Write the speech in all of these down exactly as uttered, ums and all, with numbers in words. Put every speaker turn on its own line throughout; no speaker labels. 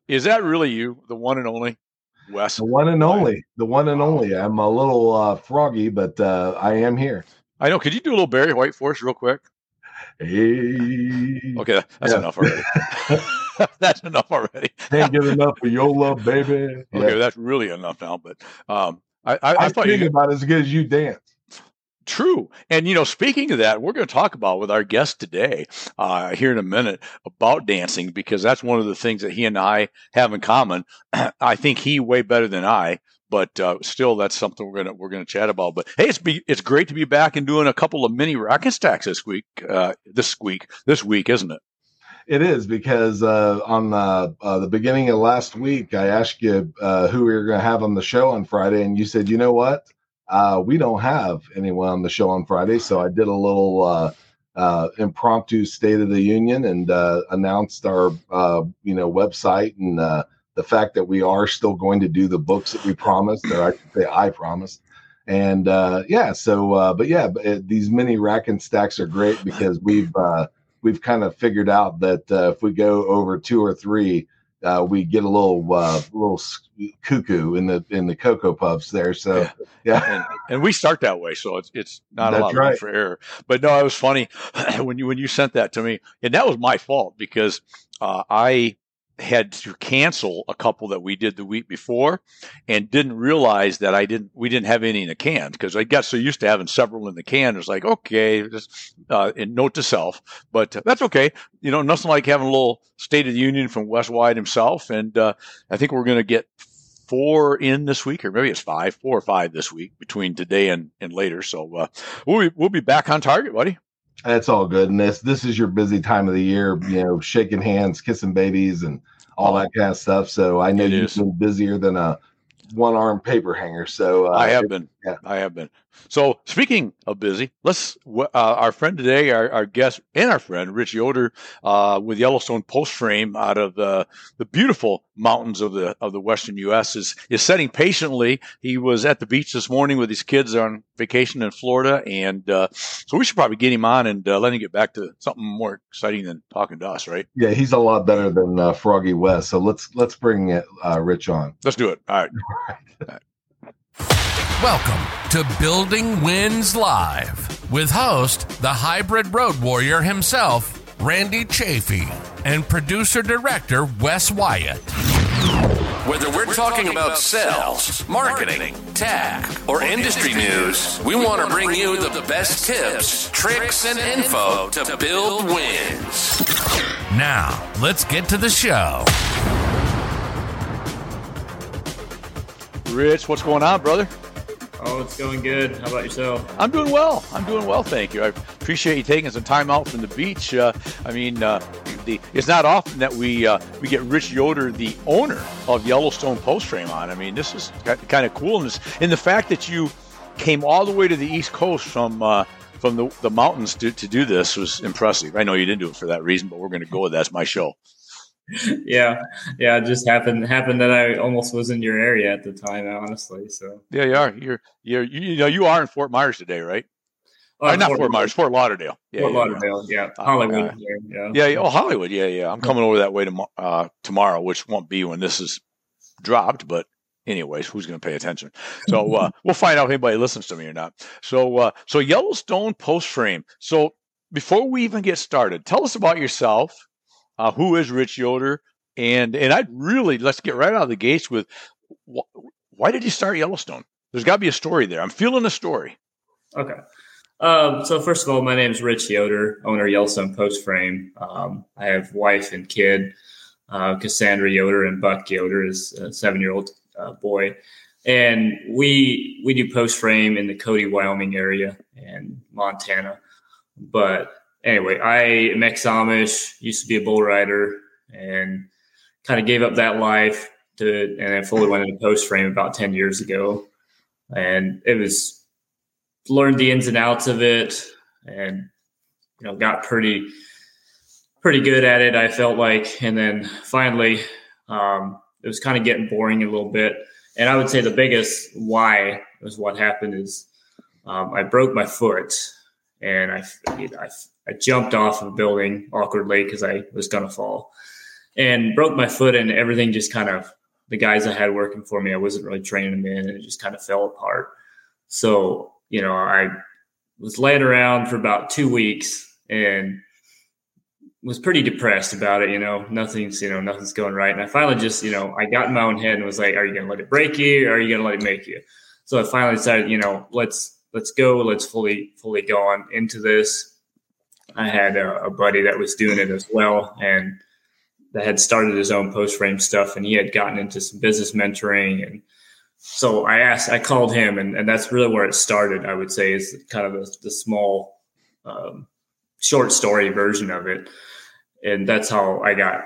Is that really you, the one and only Wes?
The one and only. The one and only. I'm a little uh, froggy, but uh, I am here.
I know. Could you do a little Barry White for us real quick?
Hey.
Okay, that's
Yeah.
enough already. That's enough already.
Can't get enough of your love, baby.
Okay,
Yeah.
that's really enough now. But um, I, I,
I,
I thought
think
you
about as good as you dance.
True. And, you know, speaking of that, we're going to talk about with our guest today uh, here in a minute about dancing, because that's one of the things that he and I have in common. I think he way better than I, but uh, still, that's something we're going to we're going to chat about. But hey, it's be, it's great to be back and doing a couple of mini rack and stacks this week. Uh, this week, this week, isn't it?
It is, because uh, on uh, uh, the beginning of last week, I asked you uh, who we were going to have on the show on Friday, and you said, you know what? Uh, we don't have anyone on the show on Friday, so I did a little uh, uh, impromptu State of the Union and uh, announced our, uh, you know, website and uh, the fact that we are still going to do the books that we promised, or I should say I promised. And uh, yeah, so, uh, but yeah, but, uh, these mini rack and stacks are great because we've uh, we've kind of figured out that uh, if we go over two or three, Uh, we get a little uh, little cuckoo in the in the Cocoa Puffs there. So
yeah,
yeah.
And, and we start that way, so it's it's not
That's
a lot of
right.
room for error. But no, it was funny when you when you sent that to me, and that was my fault because uh, I had to cancel a couple that we did the week before, and didn't realize that I didn't we didn't have any in the can, because I got so used to having several in the can. It's like, okay, just uh, and note to self, but that's okay. You know, nothing like having a little State of the Union from Wes White himself, and uh, I think we're going to get four in this week, or maybe it's five, four or five this week between today and, and later. So uh, we'll be, we'll be back on target, buddy.
That's all good. And this this is your busy time of the year, you know, shaking hands, kissing babies, and all oh, that kind of stuff. So I know you've is. been busier than a one-armed paper hanger. So uh,
I have been.
Yeah.
I have been. So speaking of busy, let's uh, our friend today, our, our guest and our friend Rich Yoder, uh, with Yellowstone Post Frame out of the the beautiful mountains of the of the western U S is is sitting patiently. He was at the beach this morning with his kids on vacation in Florida, and uh, so we should probably get him on and uh, let him get back to something more exciting than talking to us, right?
Yeah, he's a lot better than uh, Froggy West. So let's let's bring it, uh, Rich on.
Let's do it. All right. All right.
Welcome to Building Wins Live with host, the hybrid road warrior himself, Randy Chafee, and producer-director Wes Wyatt.
Whether we're talking about sales, marketing, tech, or industry news, we want to bring you the best tips, tricks, and info to build wins.
Now, let's get to the show.
Rich, what's going on, brother?
Oh, it's going good. How about yourself?
I'm doing well. I'm doing well, thank you. I appreciate you taking some time out from the beach. Uh, I mean, uh, the, it's not often that we uh, we get Rich Yoder, the owner of Yellowstone Post Frame, on. I mean, this is kind of cool, and, and the fact that you came all the way to the East Coast from uh, from the, the mountains to, to do this was impressive. I know you didn't do it for that reason, but we're going to go with that's my show.
Yeah, yeah. It just happened happened that I almost was in your area at the time, honestly. So
yeah, you are. You're you're you, you know you are in Fort Myers today, right? Uh, not Fort, Fort Myers, Fort Lauderdale. Yeah,
Fort
yeah,
Lauderdale, yeah. yeah. Hollywood.
Uh,
yeah.
yeah, yeah. Oh, Hollywood. Yeah, yeah. I'm coming over that way to, uh, tomorrow, which won't be when this is dropped, but anyways, who's going to pay attention? So uh, we'll find out if anybody listens to me or not. So uh, so Yellowstone Post Frame. So before we even get started, tell us about yourself. Uh, who is Rich Yoder? And and I'd really, let's get right out of the gates with, wh- why did you start Yellowstone? There's got to be a story there. I'm feeling a story.
Okay. Um, so first of all, my name is Rich Yoder, owner of Yellowstone Post Frame. Um, I have wife and kid, uh, Cassandra Yoder, and Buck Yoder is a seven-year-old uh, boy. And we we do post frame in the Cody, Wyoming area and Montana. But anyway, I am ex-Amish, used to be a bull rider, and kind of gave up that life to, and I fully went into post frame about ten years ago. And it was, learned the ins and outs of it, and, you know, got pretty, pretty good at it, I felt like. And then finally, um, it was kind of getting boring a little bit. And I would say the biggest why was what happened is um, I broke my foot, and I, I, I jumped off of a building awkwardly because I was going to fall. and broke my foot, and everything just kind of, the guys I had working for me, I wasn't really training them in, and it just kind of fell apart. So, you know, I was laying around for about two weeks and was pretty depressed about it. You know, nothing's, you know, nothing's going right. And I finally just, you know, I got in my own head and was like, are you going to let it break you, or are you going to let it make you? So I finally decided, you know, let's, let's go, let's fully, fully go on into this. I had a, a buddy that was doing it as well, and that had started his own post frame stuff, and he had gotten into some business mentoring. And so I asked, I called him, and, and that's really where it started, I would say, is kind of the, the small, um, short story version of it. And that's how I got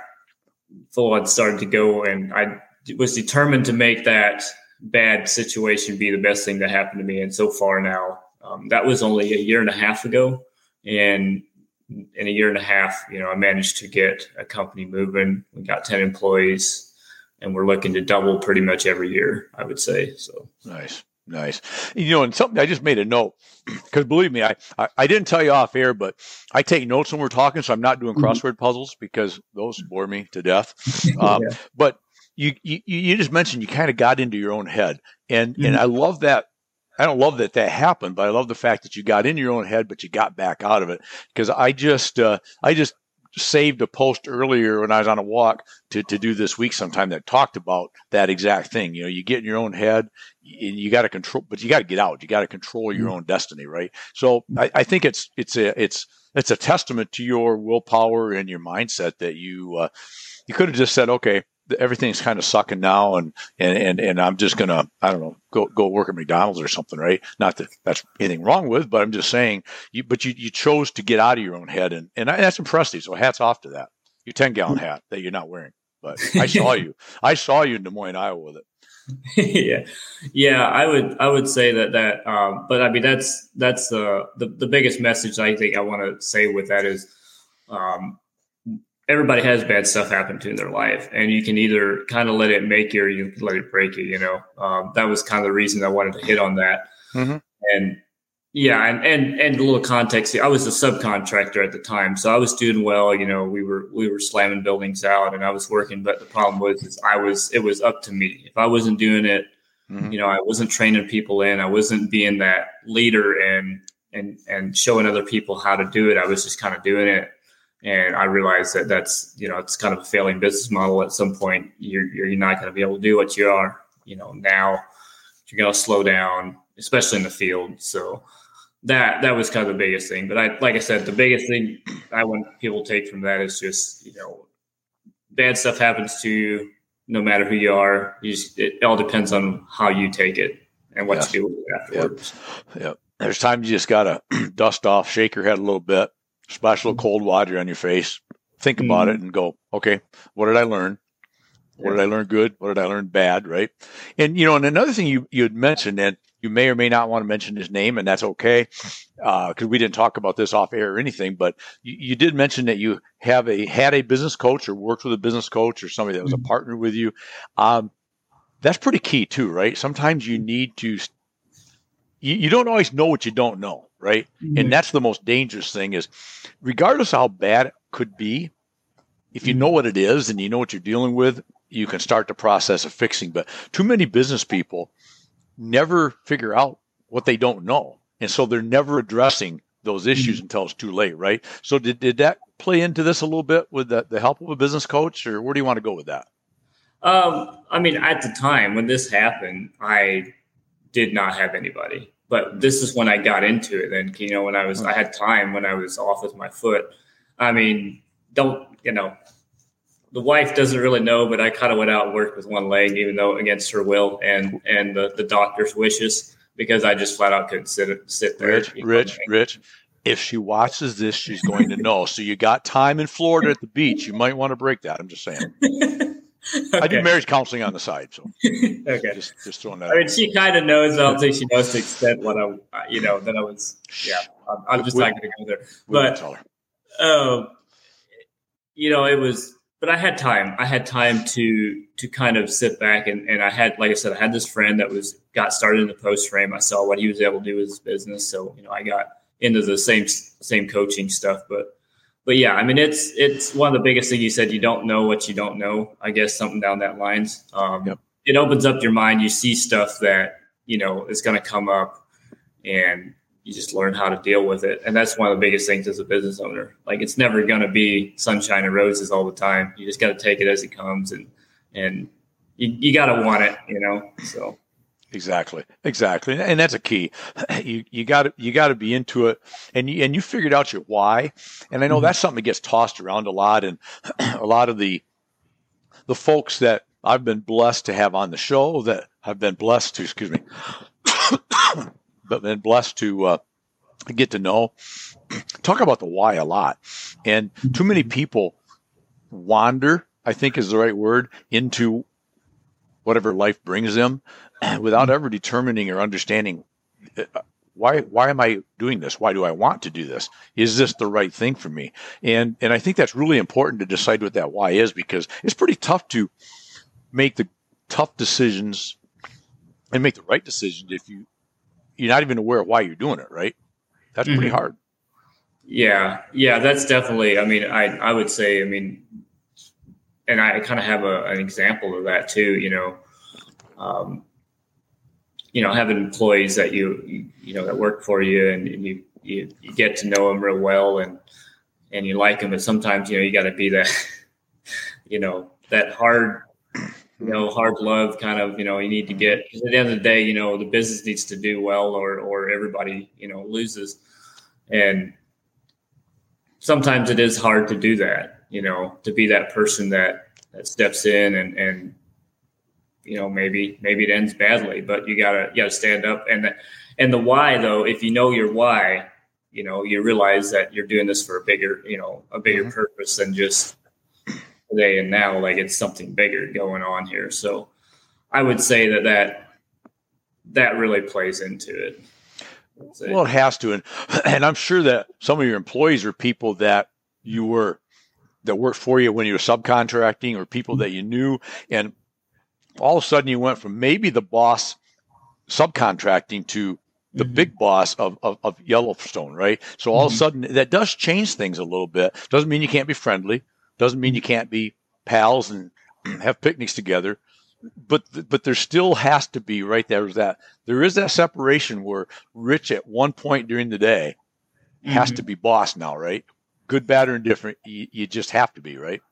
full on started to go. And I was determined to make that bad situation be the best thing that happened to me. And so far now, um, that was only a year and a half ago. And in a year and a half, you know, I managed to get a company moving. We got ten employees, and we're looking to double pretty much every year, I would say. So
nice. Nice. You know, and something I just made a note, because believe me, I, I, I didn't tell you off air, but I take notes when we're talking, so I'm not doing crossword puzzles because those bore me to death. Um, yeah. But you, you you just mentioned you kind of got into your own head, and mm-hmm. and I love that. I don't love that that happened, but I love the fact that you got in your own head, but you got back out of it. Because I just uh, I just saved a post earlier when I was on a walk to, to do this week sometime that talked about that exact thing. You know, you get in your own head, and you got to control, but you got to get out. You got to control your own destiny, right? So I, I think it's it's a it's it's a testament to your willpower and your mindset that you uh, you could have just said, okay, everything's kind of sucking now, and and and, and I'm just gonna, I don't know, go go work at McDonald's or something, right? Not that that's anything wrong with, but I'm just saying, you but you you chose to get out of your own head, and and that's impressive. So hats off to that. Your ten gallon hat that you're not wearing, but I saw you. I saw you in Des Moines, Iowa, with it.
yeah, yeah, I would I would say that that, um, but I mean that's that's uh, the the biggest message I think I want to say with that is. Um, Everybody has bad stuff happen to in their life, and you can either kind of let it make you or you can let it break you, you know. Um, that was kind of the reason I wanted to hit on that. Mm-hmm. And yeah, and, and, and a little context, I was a subcontractor at the time, so I was doing well, you know, we were, we were slamming buildings out and I was working, but the problem was, is I was, it was up to me. If I wasn't doing it, mm-hmm. you know, I wasn't training people in, I wasn't being that leader and, and, and showing other people how to do it. I was just kind of doing it. And I realized that that's, you know, it's kind of a failing business model. At some point, you're you're not going to be able to do what you are, you know, now. You're going to slow down, especially in the field. So that that was kind of the biggest thing. But I, like I said, the biggest thing I want people to take from that is just, you know, bad stuff happens to you, no matter who you are. You just, it all depends on how you take it and what yes. you do with it afterwards.
Yep. Yep. There's times you just got to dust off, shake your head a little bit. Splash a little cold water on your face, think about mm. it, and go, okay, what did I learn? What did I learn good? What did I learn bad, right? And, you know, and another thing you, you had mentioned, and you may or may not want to mention his name, and that's okay, because uh, we didn't talk about this off air or anything, but you, you did mention that you have a had a business coach or worked with a business coach or somebody that was mm. a partner with you. Um, that's pretty key too, right? Sometimes you need to you, you don't always know what you don't know. Right. Mm-hmm. And that's the most dangerous thing is regardless of how bad it could be, if you know what it is and you know what you're dealing with, you can start the process of fixing. But too many business people never figure out what they don't know. And so they're never addressing those issues mm-hmm. until it's too late. Right. So did, did that play into this a little bit with the, the help of a business coach, or where do you want to go with that?
Um, I mean, at the time when this happened, I did not have anybody. But this is when I got into it. And, you know, when I was, I had time when I was off with my foot. I mean, don't, you know, the wife doesn't really know, but I kind of went out and worked with one leg, even though against her will and, and the, the doctor's wishes, because I just flat out couldn't sit, sit there.
Rich, Rich, Rich, if she watches this, she's going to know. So you got time in Florida at the beach. You might want to break that. I'm just saying. Okay. I do marriage counseling on the side, so
okay,
just just throwing that.
I mean, she kind of knows. I don't think she knows to the extent what I, you know, that I was. Yeah, I'm, I'm just we, not going to go there. But, um, you know, it was. But I had time. I had time to to kind of sit back and, and I had, like I said, I had this friend that was got started in the post frame. I saw what he was able to do with his business, so you know, I got into the same same coaching stuff. But but yeah, I mean, it's it's one of the biggest things you said. You don't know what you don't know. I guess something down that lines. Um,
Yep.
It opens up your mind. You see stuff that you know is going to come up, and you just learn how to deal with it. And that's one of the biggest things as a business owner. Like, it's never going to be sunshine and roses all the time. You just got to take it as it comes, and and you, you got to want it, you know. So
exactly, exactly, and that's a key. You you got to you got to be into it, and you and you figured out your why. And I know mm-hmm. that's something that gets tossed around a lot, and a lot of the the folks that I've been blessed to have on the show, that I've been blessed to, excuse me, but been blessed to uh, get to know, talk about the why a lot. And too many people wander, I think is the right word, into whatever life brings them without ever determining or understanding uh, why why am I doing this? Why do I want to do this? Is this the right thing for me? And and I think that's really important to decide what that why is, because it's pretty tough to make the tough decisions and make the right decisions if you you're not even aware of why you're doing it, right? That's pretty mm-hmm. hard.
Yeah. Yeah, that's definitely, I mean, I, I would say, I mean, and I kind of have a, an example of that too, you know, um, you know, having employees that you, you, you know, that work for you, and, and you, you, you get to know them real well, and, and you like them. And sometimes, you know, you got to be that, you know, that hard, you know, hard love kind of, you know, you need to get, because at the end of the day, you know, the business needs to do well, or, or everybody, you know, loses. And sometimes it is hard to do that, you know, to be that person that, that steps in and, and, you know, maybe, maybe it ends badly, but you gotta, you gotta stand up. And, the, and the why though, if you know your why, you know, you realize that you're doing this for a bigger, you know, a bigger mm-hmm. purpose than just today and now. Like, it's something bigger going on here. So I would say that that, that really plays into it.
Well, it has to. And, and I'm sure that some of your employees are people that you were, that worked for you when you were subcontracting, or people that you knew. And all of a sudden you went from maybe the boss subcontracting to the mm-hmm. big boss of, of, of Yellowstone, right? So all mm-hmm. of a sudden that does change things a little bit. Doesn't mean you can't be friendly. Doesn't mean you can't be pals and have picnics together. But but there still has to be, right, there's that there is that separation where Rich at one point during the day has mm-hmm. to be boss now, right? Good, bad, or indifferent. You, you just have to be, right?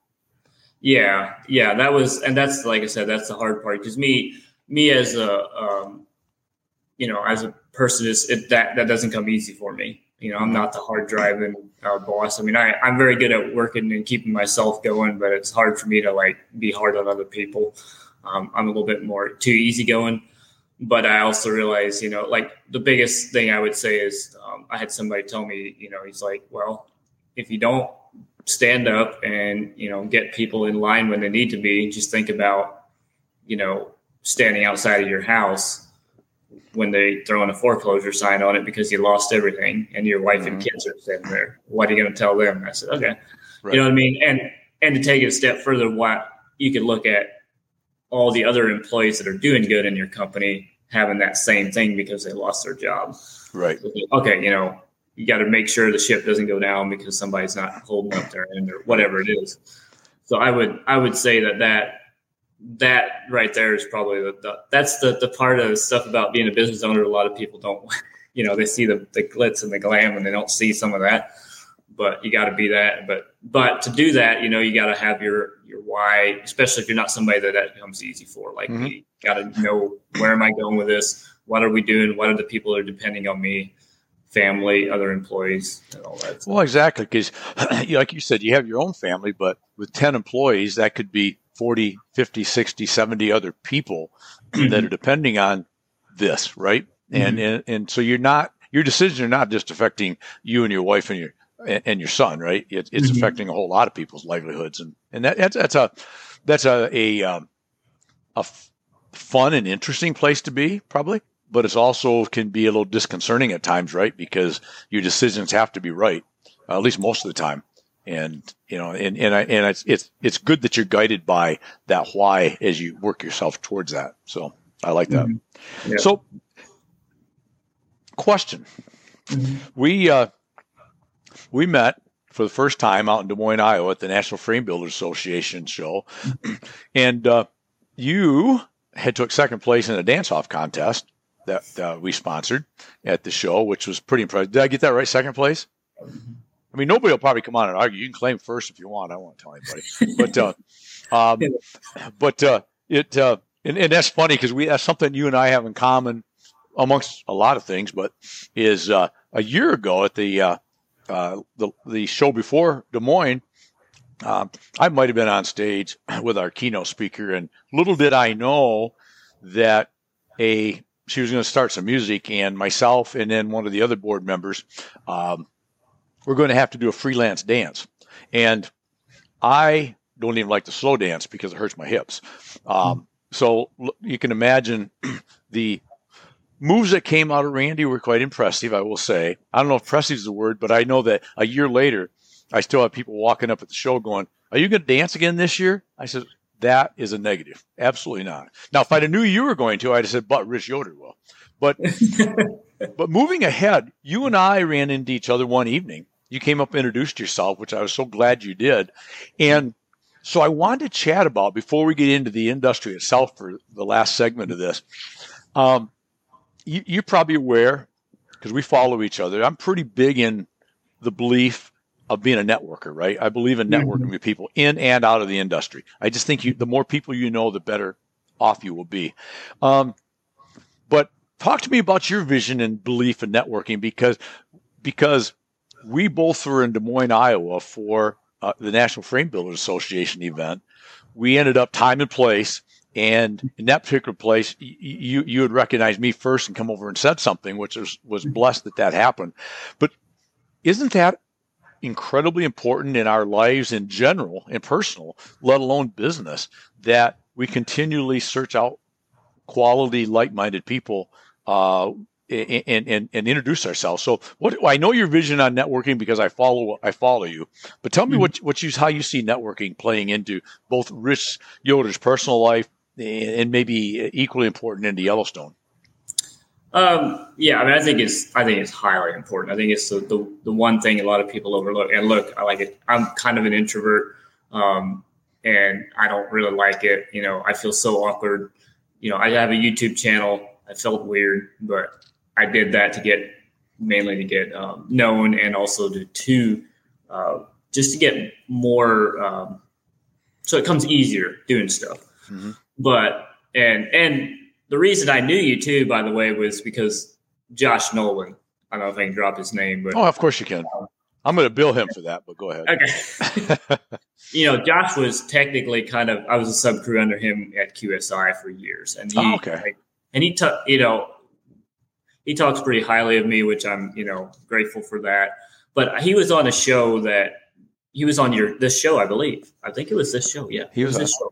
Yeah, yeah. That was, and that's, like I said, that's the hard part, because me me as a um, you know, as a person, is it, that that doesn't come easy for me. You know, I'm not the hard driving uh, boss. I mean, I, I'm very good at working and keeping myself going, but it's hard for me to like be hard on other people. Um, I'm a little bit more too easygoing, but I also realize, you know, like the biggest thing I would say is um, I had somebody tell me, you know, he's like, well, if you don't stand up and, you know, get people in line when they need to be, just think about, you know, standing outside of your house when they throw in a foreclosure sign on it because you lost everything and your wife mm-hmm. and kids are sitting there. What are you going to tell them? I said, okay. Right. You know what I mean? And, and to take it a step further, what you could look at all the other employees that are doing good in your company having that same thing because they lost their job.
Right.
Okay. You know, you got to make sure the ship doesn't go down because somebody's not holding up their end or whatever it is. So I would, I would say that that, that right there is probably the, the that's the, the part of the stuff about being a business owner. A lot of people don't, you know, they see the, the glitz and the glam and they don't see some of that, but you got to be that. But, but to do that, you know, you got to have your, your why, especially if you're not somebody that that becomes easy for. Like, mm-hmm. you got to know, where am I going with this? What are we doing? What are the people that are depending on me? Family, other employees, and all that stuff.
Well, exactly. Because like you said, you have your own family, but with ten employees, that could be forty, fifty, sixty, seventy other people mm-hmm. that are depending on this, right? Mm-hmm. And, and and so you're not, your decisions are not just affecting you and your wife and your and your son, right? It, it's mm-hmm. affecting a whole lot of people's livelihoods, and and that, that's that's a that's a a um, a f- fun and interesting place to be, probably. But it's also can be a little disconcerting at times, right? Because your decisions have to be right, uh, at least most of the time. And, you know, and, and I, and it's, it's, it's good that you're guided by that why as you work yourself towards that. So I like that. Mm-hmm. Yeah. So question, mm-hmm. we, uh, we met for the first time out in Des Moines, Iowa at the National Frame Builders Association show. And uh, you had took second place in a dance-off contest that uh, we sponsored at the show, which was pretty impressive. Did I get that right? Second place? I mean, nobody will probably come on and argue. You can claim first if you want. I won't tell anybody. But uh, um, but uh, it uh, and, and that's funny because we that's something you and I have in common amongst a lot of things. But is uh, a year ago at the uh, uh, the the show before Des Moines, um, I might have been on stage with our keynote speaker, and little did I know that a she was going to start some music, and myself and then one of the other board members. Um, We're going to have to do a freelance dance. And I don't even like the slow dance because it hurts my hips. Um, so you can imagine the moves that came out of Randy were quite impressive, I will say. I don't know if impressive is the word, but I know that a year later, I still have people walking up at the show going, "Are you going to dance again this year?" I said, "That is a negative. Absolutely not." Now, if I'd have knew you were going to, I'd have said, "But Rich Yoder will." But, but moving ahead, you and I ran into each other one evening. You came up and introduced yourself, which I was so glad you did. And so I wanted to chat about, before we get into the industry itself for the last segment of this, um, you, you're probably aware, because we follow each other, I'm pretty big in the belief of being a networker, right? I believe in networking mm-hmm. with people in and out of the industry. I just think you, the more people you know, the better off you will be. Um, but talk to me about your vision and belief in networking, because because we both were in Des Moines, Iowa for uh, the National Frame Builders Association event. We ended up time and place, and in that particular place, y- you you had recognized me first and come over and said something, which was, was blessed that that happened. But isn't that incredibly important in our lives in general and personal, let alone business, that we continually search out quality, like-minded people uh And, and, and introduce ourselves. So what I know your vision on networking because I follow I follow you. But tell me mm-hmm. what what you how you see networking playing into both Rich Yoder's personal life and maybe equally important into Yellowstone.
Um, yeah, I mean, I think it's I think it's highly important. I think it's the, the the one thing a lot of people overlook. And look, I like it. I'm kind of an introvert, um, and I don't really like it. You know, I feel so awkward. You know, I have a YouTube channel. I felt weird, but I did that to get mainly to get um, known, and also to, to uh, just to get more. Um, so it comes easier doing stuff. Mm-hmm. But and and the reason I knew you too, by the way, was because Josh Nolan. I don't know if I can drop his name, but
oh, of course you can. I'm going to bill him for that, but go ahead.
Okay. You know, Josh was technically kind of. I was a sub crew under him at Q S I for years, and he,
oh, okay.
Like, and he, t- you know. He talks pretty highly of me, which I'm, you know, grateful for that. But he was on a show that he was on your this show, I believe. I think it was this show. Yeah,
he was,
it was this show.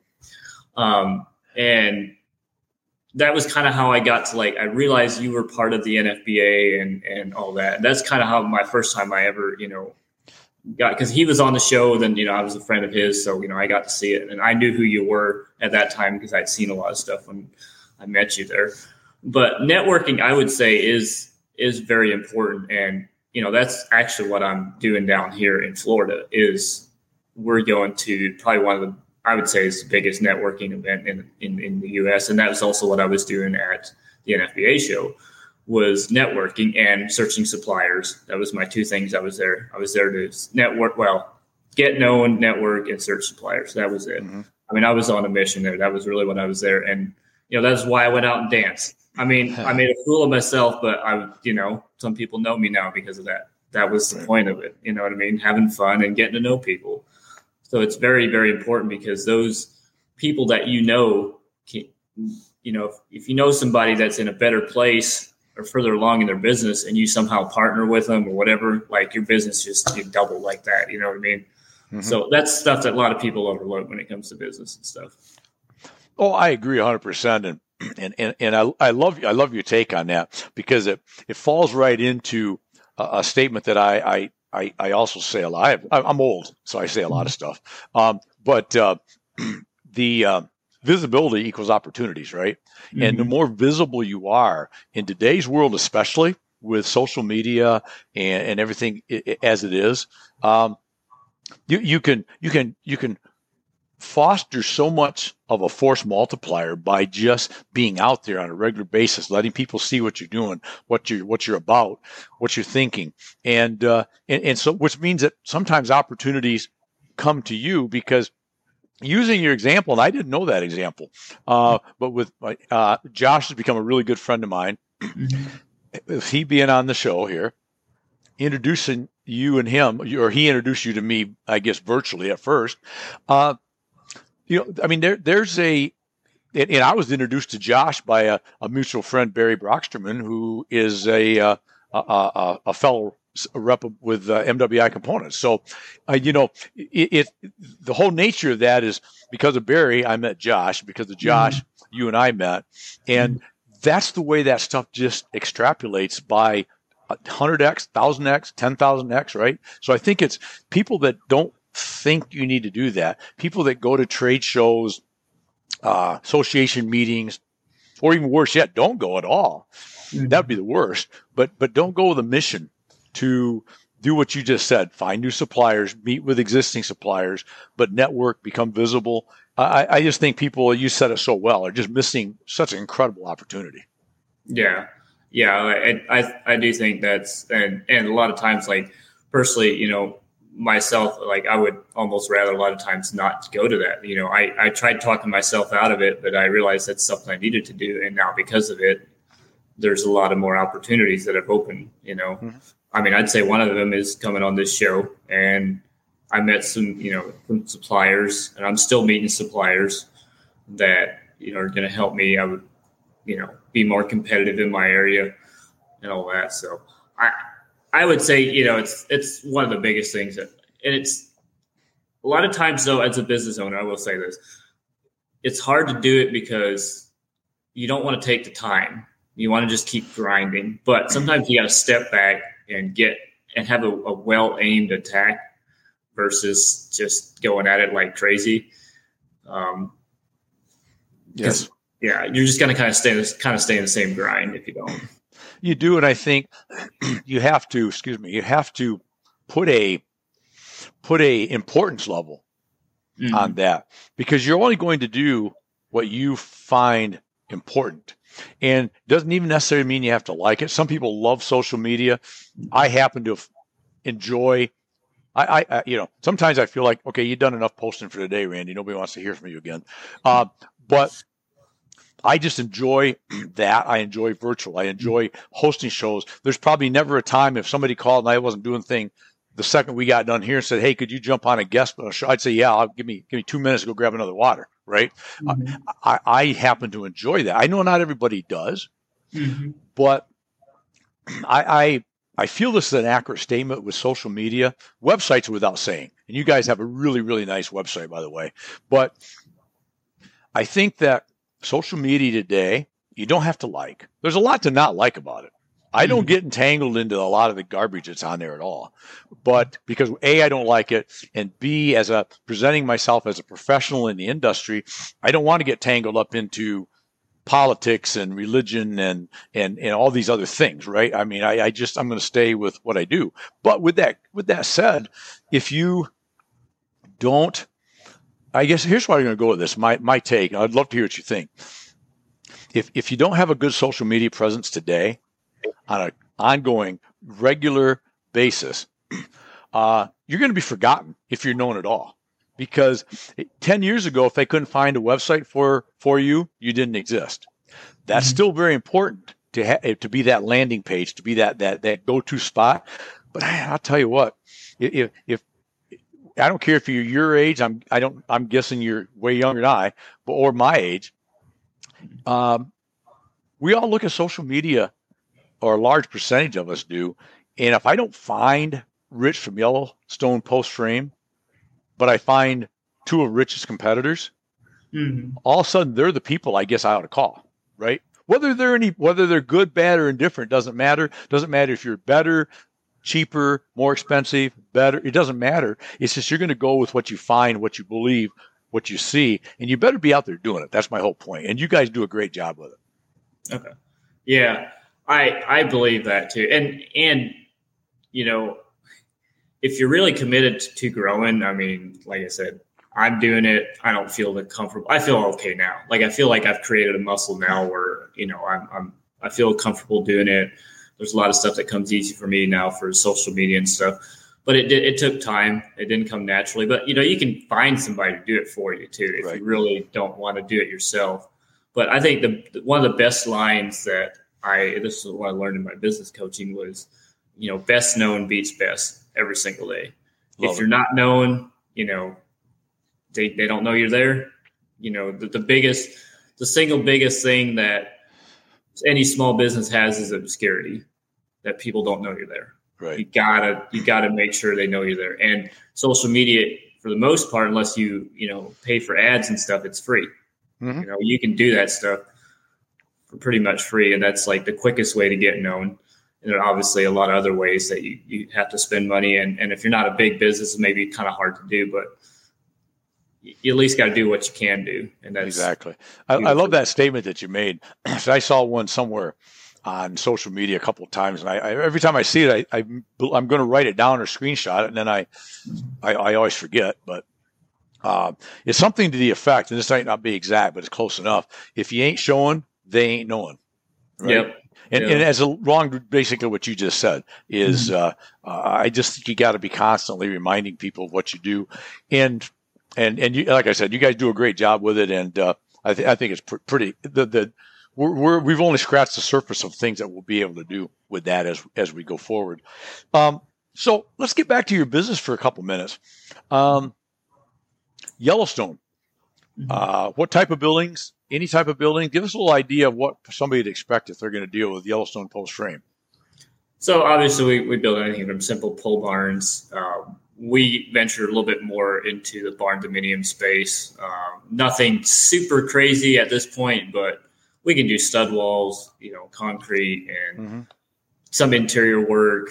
Um, and that was kind of how I got to like I realized you were part of the N F B A and and all that. And that's kind of how my first time I ever, you know, got because he was on the show. Then you know I was a friend of his, so you know I got to see it, and I knew who you were at that time because I'd seen a lot of stuff when I met you there. But networking, I would say, is is very important, and you know that's actually what I'm doing down here in Florida. Is we're going to probably one of the I would say is the biggest networking event in in, in the U S, and that was also what I was doing at the N F B A show, was networking and searching suppliers. That was my two things. I was there. I was there to network, well, get known, network, and search suppliers. That was it. Mm-hmm. I mean, I was on a mission there. That was really what I was there, and you know that's why I went out and danced. I mean, I made a fool of myself, but I, you know, some people know me now because of that. That was the point of it. You know what I mean? Having fun and getting to know people. So it's very, very important because those people that you know, can, you know, if, if you know somebody that's in a better place or further along in their business and you somehow partner with them or whatever, like your business just you double like that. You know what I mean? Mm-hmm. So that's stuff that a lot of people overlook when it comes to business and stuff.
Oh, I agree one hundred percent. And And and and I I love I love your take on that because it, it falls right into a, a statement that I, I I I also say a lot. I, I'm old, so I say a lot of stuff. Um, but uh, the uh, visibility equals opportunities, right? Mm-hmm. And the more visible you are in today's world, especially with social media and, and everything as it is, um, you, you can, you can, you can foster so much of a force multiplier by just being out there on a regular basis, letting people see what you're doing, what you're, what you're about, what you're thinking. And, uh, and, and so, which means that sometimes opportunities come to you because using your example, and I didn't know that example, uh, but with, uh, Josh has become a really good friend of mine. Mm-hmm. If he being on the show here, introducing you and him, or he introduced you to me, I guess, virtually at first, uh, you know, I mean, there, there's a, and, and I was introduced to Josh by a, a mutual friend, Barry Brocksterman, who is a, uh, a, a, a fellow rep with uh, M W I Components. So, uh, you know, it, it, the whole nature of that is because of Barry, I met Josh. Because of Josh, mm-hmm. you and I met. And mm-hmm. that's the way that stuff just extrapolates by one hundred x, one thousand x, ten thousand x, right? So I think it's people that don't think you need to do that. People that go to trade shows, uh, association meetings, or even worse yet, don't go at all. Mm-hmm. That would be the worst. But but don't go with a mission to do what you just said. Find new suppliers, meet with existing suppliers, but network, become visible. I, I just think people, you said it so well, are just missing such an incredible opportunity.
Yeah. Yeah. I, I, I do think that's, and, and a lot of times, like personally, you know, myself, like I would almost rather a lot of times not go to that. You know, I, I tried talking myself out of it, but I realized that's something I needed to do. And now because of it, there's a lot of more opportunities that have opened, you know. Mm-hmm. I mean, I'd say one of them is coming on this show, and I met some, you know, some suppliers, and I'm still meeting suppliers that, you know, are going to help me. I would, you know, be more competitive in my area and all that. So I, I would say, you know, it's it's one of the biggest things that, and it's a lot of times though, as a business owner, I will say this, it's hard to do it because you don't want to take the time. You want to just keep grinding, but sometimes you got to step back and get and have a, a well aimed attack versus just going at it like crazy. Um,
yes.
Yeah, you're just going to kind of stay kind of stay in the same grind if you don't.
You do, and I think you have to. Excuse me. You have to put a put a importance level mm-hmm. on that, because you're only going to do what you find important, and it doesn't even necessarily mean you have to like it. Some people love social media. I happen to enjoy. I, I, you know, sometimes I feel like, okay, you've done enough posting for today, Randy. Nobody wants to hear from you again. Uh, but I just enjoy that. I enjoy virtual. I enjoy hosting shows. There's probably never a time if somebody called and I wasn't doing thing the second we got done here and said, hey, could you jump on a guest on a show? I'd say, yeah, I'll give me, give me two minutes to go grab another water. Right. Mm-hmm. I, I happen to enjoy that. I know not everybody does, mm-hmm. but I, I, I feel this is an accurate statement with social media. Websites without saying, and you guys have a really, really nice website, by the way. But I think that social media today, you don't have to like. There's a lot to not like about it. I don't mm-hmm. get entangled into a lot of the garbage that's on there at all. But because A, I don't like it, and B, as a presenting myself as a professional in the industry, I don't want to get tangled up into politics and religion and, and, and all these other things, right? I mean, I, I just, I'm going to stay with what I do. But with that, with that said, if you don't, I guess here's where I'm going to go with this. My, my take, I'd love to hear what you think. If, if you don't have a good social media presence today on an ongoing, regular basis, uh, you're going to be forgotten if you're known at all. Because ten years ago, if they couldn't find a website for, for you, you didn't exist. That's mm-hmm. still very important to ha- to be that landing page, to be that that that go-to spot. But I, I'll tell you what, if if I don't care if you're your age, I'm I don't I'm guessing you're way younger than I, but or my age. Um, we all look at social media, or a large percentage of us do, and if I don't find Rich from Yellowstone Post Frame, but I find two of Rich's competitors, mm-hmm. all of a sudden they're the people I guess I ought to call, right? Whether they're any, whether they're good, bad, or indifferent doesn't matter. Doesn't matter if you're better, cheaper, more expensive, better. It doesn't matter. It's just you're going to go with what you find, what you believe, what you see, and you better be out there doing it. That's my whole point. And you guys do a great job with it.
Okay. Yeah, I I believe that too. And and you know, if you're really committed to, to growing, I mean, like I said, I'm doing it. I don't feel the comfortable. I feel okay now. Like I feel like I've created a muscle now where, you know, I'm, I'm, I feel comfortable doing it. There's a lot of stuff that comes easy for me now for social media and stuff, but it did, it took time. It didn't come naturally, but you know, you can find somebody to do it for you too, if right. you really don't want to do it yourself. But I think the, one of the best lines that I, this is what I learned in my business coaching was, you know, best known beats best every single day. Love if you're it. Not known, you know, they, they don't know you're there. You know, the, the biggest, the single biggest thing that any small business has is obscurity, that people don't know you're there.
Right.
You gotta, you gotta make sure they know you're there. And social media, for the most part, unless you, you know, pay for ads and stuff, it's free. Mm-hmm. You know, you can do that stuff for pretty much free. And that's like the quickest way to get known. And there are obviously a lot of other ways that you, you have to spend money. And, and if you're not a big business, it may be kind of hard to do, but you at least got to do what you can do. And that's
exactly. I, I love that statement that you made. So I saw one somewhere on social media a couple of times, and I, I every time I see it, I, I I'm going to write it down or screenshot it, and then I I, I always forget. But uh, it's something to the effect, and this might not be exact, but it's close enough. If you ain't showing, they ain't knowing. Right?
Yep.
And,
yep.
and as a wrong, basically what you just said is, mm-hmm. uh, uh, I just think you got to be constantly reminding people of what you do, and. And and you, like I said, you guys do a great job with it, and uh, I, th- I think it's pr- pretty. The the we're, we're we've only scratched the surface of things that we'll be able to do with that as as we go forward. Um, so let's get back to your business for a couple minutes. Um, Yellowstone, mm-hmm. uh, what type of buildings? Any type of building? Give us a little idea of what somebody would expect if they're going to deal with Yellowstone post frame.
So obviously, we, we build anything from simple pole barns. Um, We ventured a little bit more into the barn dominium space. Um, nothing super crazy at this point, but we can do stud walls, you know, concrete and mm-hmm. some interior work.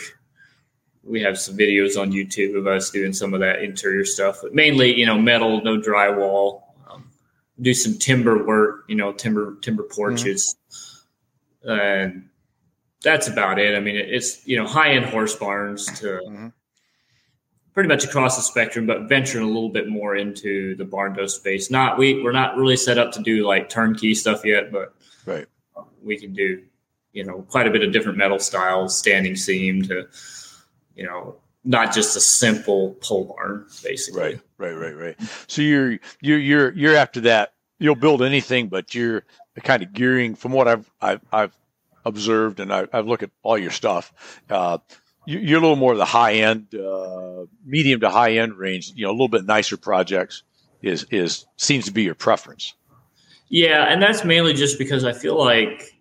We have some videos on YouTube of us doing some of that interior stuff, but mainly, you know, metal, no drywall. Um, do some timber work, you know, timber timber porches, mm-hmm. and that's about it. I mean, it's, you know, high end horse barns to. Mm-hmm. pretty much across the spectrum, but venturing a little bit more into the barn dough space. Not we we're not really set up to do like turnkey stuff yet, but
right.
we can do, you know, quite a bit of different metal styles, standing seam to, you know, not just a simple pole barn, basically.
Right, right, right, right. So you're you're you're you're after that. You'll build anything, but you're kind of gearing from what I've I've, I've observed, and I, I've looked at all your stuff. Uh, You're a little more of the high end, uh, medium to high end range. You know, a little bit nicer projects is is seems to be your preference.
Yeah, and that's mainly just because I feel like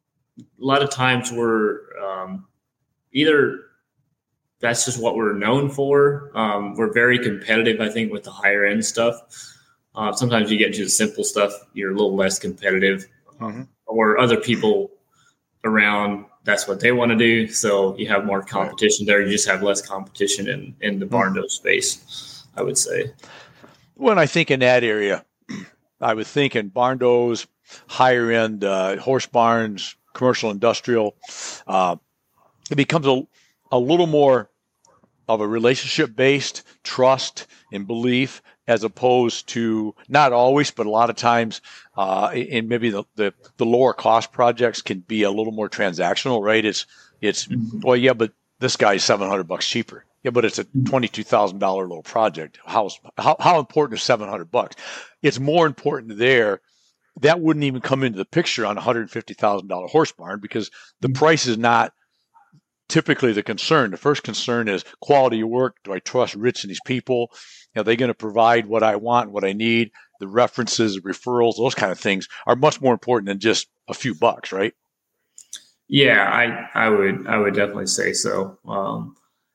a lot of times we're um, either that's just what we're known for. Um, we're very competitive, I think, with the higher end stuff. Uh, sometimes you get into the simple stuff, you're a little less competitive, mm-hmm. or other people around. That's what they want to do. So you have more competition right. there. You just have less competition in, in the barn dough space, I would say.
When I think in that area, I would think in barn doughs, higher end uh, horse barns, commercial, industrial, uh, it becomes a, a little more of a relationship based trust and belief, as opposed to, not always, but a lot of times, uh, in maybe the, the, the lower cost projects can be a little more transactional, right? It's, it's, mm-hmm. well, yeah, but this guy's seven hundred bucks cheaper. Yeah, but it's a twenty-two thousand dollars little project. How, how, how important is seven hundred bucks? It's more important there. That wouldn't even come into the picture on a one hundred fifty thousand dollars horse barn, because the price is not typically the concern. The first concern is quality of work. Do I trust Rich and these people? Are they going to provide what I want, what I need? The references, referrals, those kind of things are much more important than just a few bucks, right?
Yeah, I, I would, I would definitely say so. Um,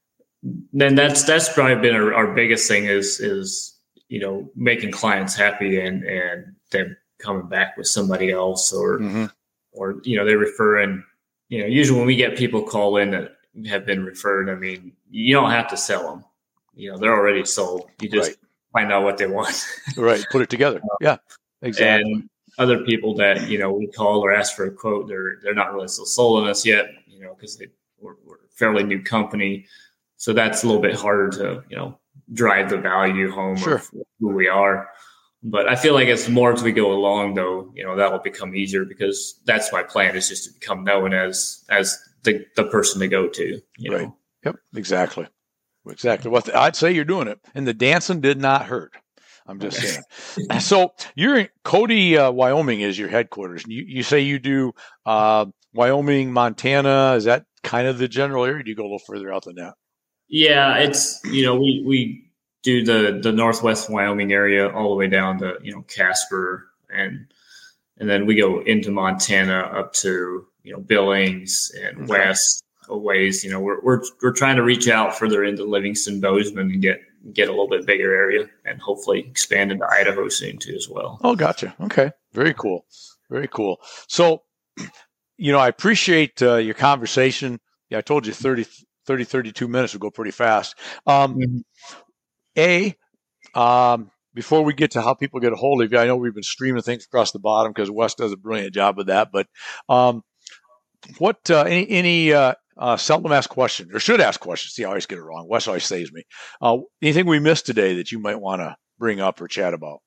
then that's, that's probably been our, our biggest thing is, is, you know, making clients happy and, and them coming back with somebody else or, mm-hmm. or, you know, they're referring, you know, usually when we get people call in that have been referred, I mean, you don't have to sell them. You know, they're already sold. You just right. find out what they want.
Right. Put it together. Yeah, exactly.
And other people that, you know, we call or ask for a quote, they're, they're not really still sold on us yet, you know, because they we're, we're a fairly new company. so that's a little bit harder to, you know, drive the value home
Sure.
of who we are. But I feel like as more as we go along, though, you know, that'll become easier, because that's my plan, is just to become known as as the, the person to go to. You
Right.
know?
Yep. Exactly. Exactly. Well, I'd say you're doing it, and the dancing did not hurt. I'm just
Okay.
saying. So you're in Cody, uh, Wyoming is your headquarters. You, you say you do uh, Wyoming, Montana. Is that kind of the general area? Or do you go a little further out than that?
Yeah, it's, you know, we we do the the northwest Wyoming area all the way down to, you know, Casper, and and then we go into Montana up to, you know, Billings and
Okay.
west a ways. You know, we're we're we're trying to reach out further into Livingston, Bozeman, and get get a little bit bigger area, and hopefully expand into Idaho soon too as well.
Oh, gotcha. Okay. Very cool. Very cool. So, you know, I appreciate uh, your conversation. Yeah, I told you thirty, thirty, thirty-two minutes would go pretty fast. Um,
Mhm.
A, um, before we get to how people get a hold of you, I know we've been streaming things across the bottom because Wes does a brilliant job of that. But um, what uh, any, any uh, uh, seldom asked questions, or should ask questions? See, I always get it wrong. Wes always saves me. Uh, anything we missed today that you might want to bring up or chat about?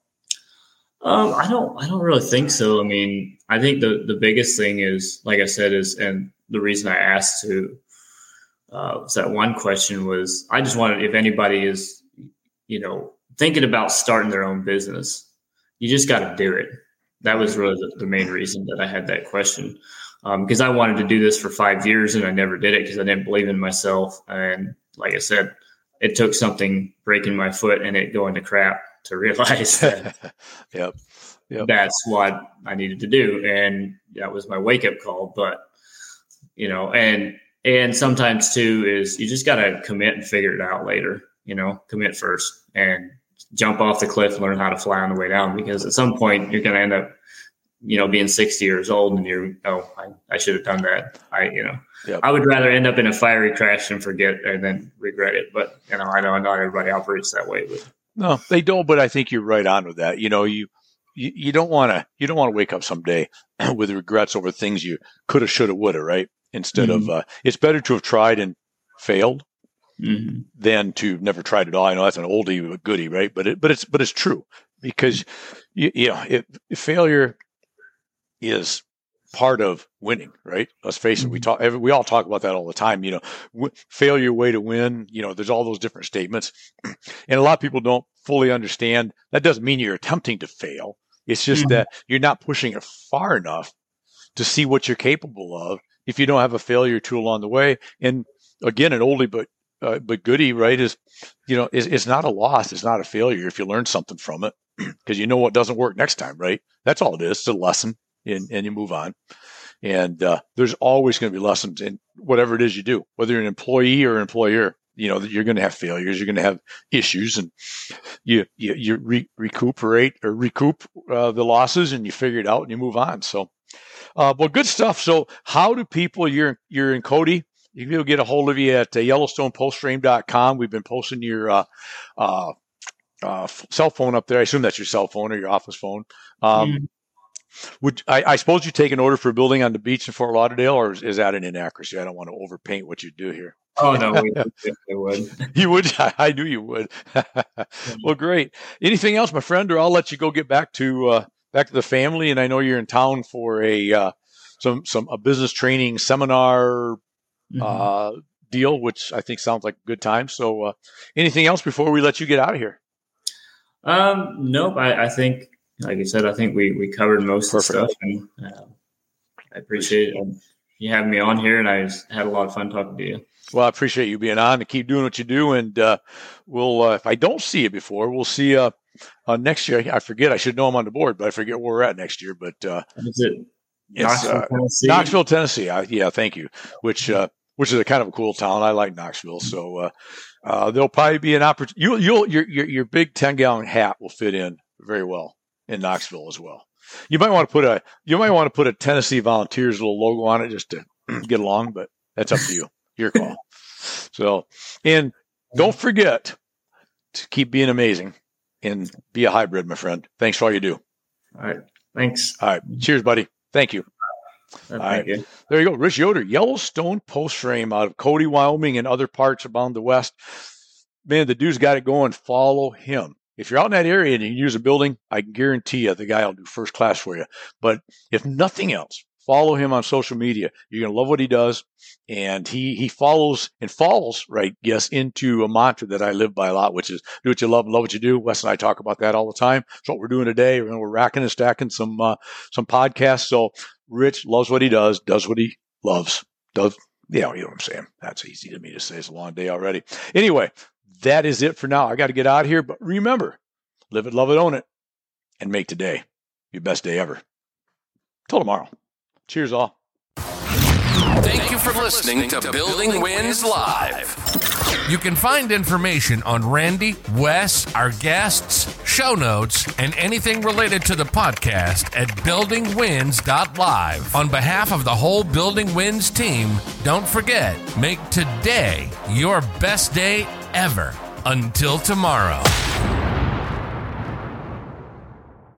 Um, I don't, I don't really think so. I mean, I think the, the biggest thing is, like I said, is, and the reason I asked to, uh, was that one question was, I just wanted, if anybody is, you know, thinking about starting their own business, you just got to do it. That was really the, the main reason that I had that question. Um, because I wanted to do this for five years and I never did it because I didn't believe in myself. And like I said, it took something breaking my foot and it going to crap to realize that
Yep. Yep.
that's what I needed to do. And that was my wake up call. But, you know, and, and sometimes too is you just got to commit and figure it out later, you know, commit first and jump off the cliff and learn how to fly on the way down, because at some point you're going to end up, you know, being sixty years old and you're, oh, I, I should have done that. I, you know,
Yep.
I would rather end up in a fiery crash and forget and then regret it. But, you know, I know not everybody operates that way, but
No, they don't. But I think you're right on with that. You know, you you, you don't want to you don't want to wake up someday with regrets over things you coulda, shoulda, woulda. Right? Instead
Mhm.
of uh, it's better to have tried and failed
mm-hmm.
than to never tried at all. I know that's an oldie but goodie, right? But it but it's but it's true, because you, you know if, if failure is part of winning, right? Let's face it. We talk, every, we all talk about that all the time. You know, w- failure way to win. You know, there's all those different statements, and a lot of people don't fully understand. That doesn't mean you're attempting to fail. It's just
Mhm.
that you're not pushing it far enough to see what you're capable of if you don't have a failure or two along the way. And again, an oldie but uh, but goodie, right? Is you know, is it's not a loss. It's not a failure if you learn something from it, because you know what doesn't work next time, right? That's all it is. It's a lesson. And, and you move on. And uh, there's always going to be lessons in whatever it is you do, whether you're an employee or an employer. You know, you're going to have failures, you're going to have issues, and you you, you re- recuperate or recoup uh, the losses, and you figure it out and you move on. So, uh, well, good stuff. So, how do people? You're you're in Cody. You can get a hold of you at uh, yellowstone post frame dot com. We've been posting your uh, uh, uh, cell phone up there. I assume that's your cell phone or your office phone. Um,
Mm.
Would I, I suppose you take an order for a building on the beach in Fort Lauderdale, or is, is that an inaccuracy? I don't want to overpaint what you do here.
Oh no, we definitely would.
You would? I knew you would. Well, great. Anything else, my friend, or I'll let you go get back to uh, back to the family. And I know you're in town for a uh, some some a business training seminar
Mhm.
uh, deal, which I think sounds like a good time. So, uh, anything else before we let you get out of here?
Um, nope. I, I think, like I said, I think we, we covered most
Perfect.
of the stuff, and uh, I appreciate it. You having me on here, and I just had a lot of fun talking to you.
Well, I appreciate you being on, and keep doing what you do. And uh, we'll, uh, if I don't see you before, we'll see you uh, next year. I forget. I should know I'm on the board, but I forget where we're at next year. But uh,
Is it
it's
Knoxville,
uh,
Tennessee?
Knoxville, Tennessee. I, yeah, thank you. Which uh, which is a kind of a cool town. I like Knoxville. So uh, uh, there'll probably be an opportunity. You, you'll your your your big ten gallon hat will fit in very well in Knoxville as well. You might want to put a you might want to put a Tennessee Volunteers little logo on it just to get along, but that's up to you. Your call. So, and don't forget to keep being amazing and be a hybrid, my friend. Thanks for all you do.
All right. Thanks.
All right. Cheers, buddy. Thank you.
Uh,
All
thank
right.
you.
There you go. Rich Yoder, Yellowstone Post Frame out of Cody, Wyoming, and other parts around the West. Man, the dude's got it going. Follow him. If you're out in that area and you can use a building, I can guarantee you the guy will do first class for you. But if nothing else, follow him on social media. You're going to love what he does. And he he follows and falls, right, yes, into a mantra that I live by a lot, which is do what you love and love what you do. Wes and I talk about that all the time. That's what we're doing today. We're, we're racking and stacking some uh, some podcasts. So Rich loves what he does, does what he loves, does, yeah, you know what I'm saying. That's easy to me to say. It's a long day already. Anyway, that is it for now. I got to get out of here. But remember, live it, love it, own it, and make today your best day ever. Till tomorrow. Cheers, all.
Thank you for listening to Building Wins Live.
You can find information on Randy, Wes, our guests, show notes, and anything related to the podcast at building wins dot live. On behalf of the whole Building Wins team, don't forget, make today your best day ever. Until tomorrow.